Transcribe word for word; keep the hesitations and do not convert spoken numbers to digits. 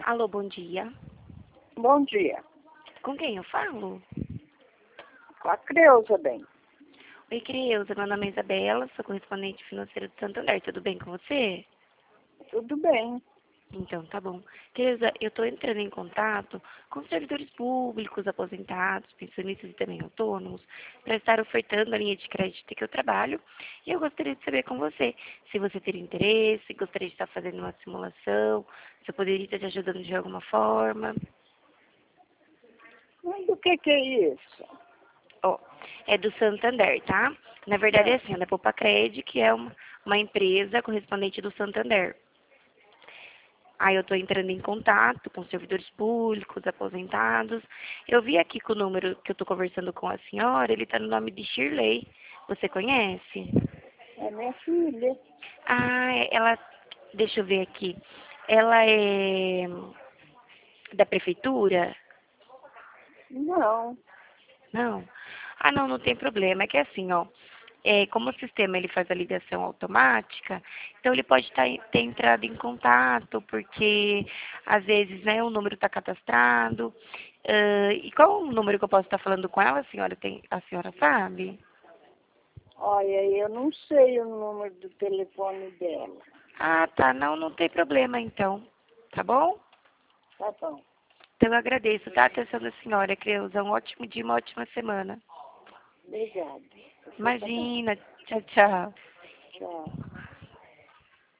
Alô, bom dia. Bom dia. Com quem eu falo? Com a Creuza, bem. Oi, Creuza. Meu nome é Isabela, sou correspondente financeira do Santander. Tudo bem com você? Tudo bem. Então, tá bom. Creuza, eu estou entrando em contato com servidores públicos, aposentados, pensionistas e também autônomos, para estar ofertando a linha de crédito que eu trabalho. E eu gostaria de saber com você se você teria interesse, gostaria de estar fazendo uma simulação, se eu poderia estar te ajudando de alguma forma. Mas do que que é isso? Ó, é do Santander, tá? Na verdade é É. assim, é da Poupa-Cred, que é uma, uma empresa correspondente do Santander. Aí eu estou entrando em contato com servidores públicos, aposentados. Eu vi aqui que o número que eu estou conversando com a senhora, ele está no nome de Shirley. Você conhece? É minha filha. Ah, ela... Deixa eu ver aqui. Ela é da prefeitura? Não. Não? Ah, não, não tem problema. É que assim, ó, é, como o sistema ele faz a ligação automática, então ele pode tá, ter entrado em contato, porque às vezes, né, o número está cadastrado. Ah, e qual o número que eu posso estar falando com ela, a senhora tem, a senhora sabe? Olha, eu não sei o número do telefone dela. Ah, tá, não, não tem problema então, tá bom? Tá bom. Então eu agradeço, tá? A atenção da senhora, Creuza. Um ótimo dia, uma ótima semana. Obrigada. Você também. Imagina, tchau, tchau. Tchau.